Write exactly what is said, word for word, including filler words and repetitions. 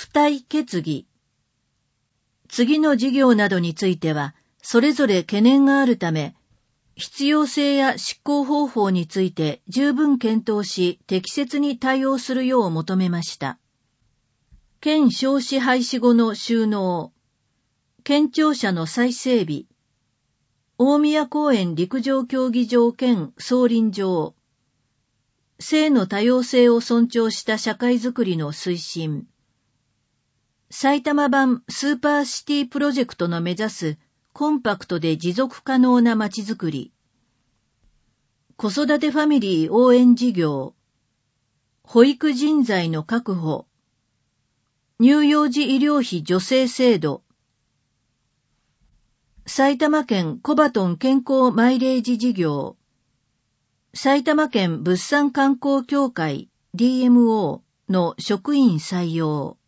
付帯決議。次の事業などについては、それぞれ懸念があるため、必要性や執行方法について十分検討し、適切に対応するよう求めました。県少子廃止後の収納、県庁舎の再整備、大宮公園陸上競技場兼総輪場、性の多様性を尊重した社会づくりの推進、埼玉版スーパーシティプロジェクトの目指すコンパクトで持続可能なまちづくり、子育てファミリー応援事業、保育人材の確保、乳幼児医療費助成制度、埼玉県コバトン健康マイレージ事業、埼玉県物産観光協会 ディーエムオー の職員採用。